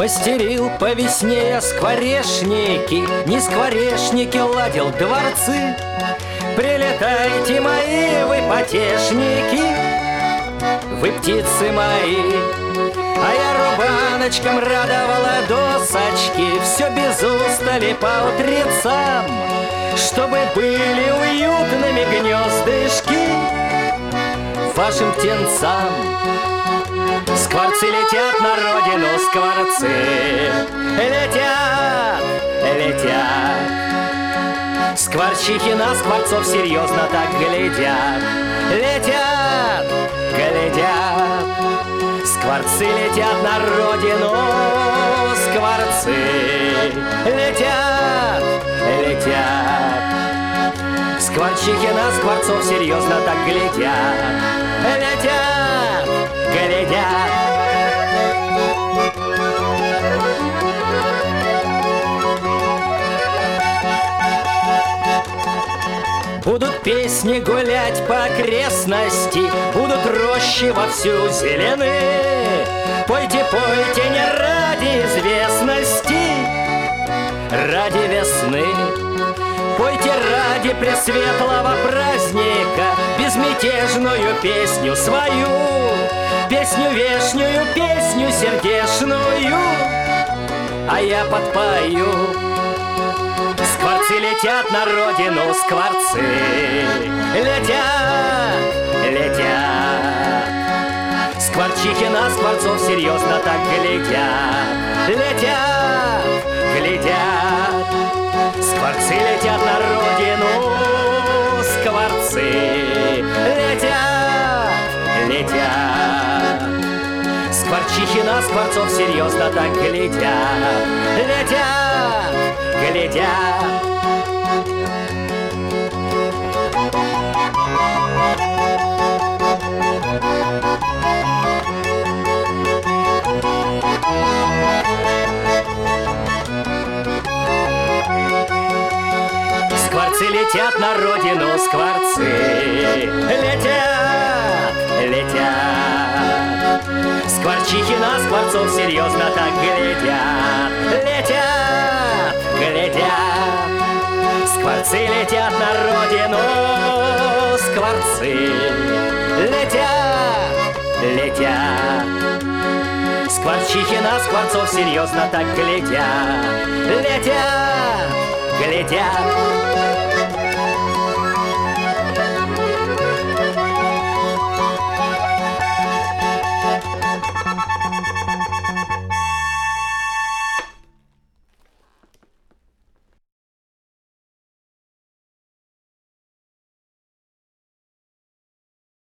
Мастерил по весне я скворечники, не скворечники, ладил дворцы. Прилетайте, мои вы потешники, вы птицы мои. А я рубаночкам радовала досочки, все без устали по утрецам, чтобы были уютными гнездышки вашим птенцам. Скворцы летят на родину, скворцы летят, летят. Скворчихи на скворцов серьезно так глядят, летят, глядят. Скворцы летят на родину, скворцы летят, летят. Скворчихи на скворцов серьезно так глядят, летят, глядят. Будут песни гулять по окрестности, будут рощи вовсю зелены. Пойте, пойте не ради известности, ради весны. Пойте ради пресветлого праздника безмятежную песню свою, песню вешнюю, песню сердечную, а я подпою. Скворцы летят на родину, скворцы летят, летят. Скворчихи на скворцов серьезно так глядят, летят, глядят. Скворцы летят на родину, скворцы летят, летят. Скворчихи на скворцов серьезно так глядят, летят, глядят. Скворцы летят на родину, скворцы летят, летят. Скворчихи на скворцов серьезно так глядят, летят, глядят. Скворцы летят на родину, скворцы летят, летят. Скворчихи на скворцов серьезно так глядят, летят, глядят.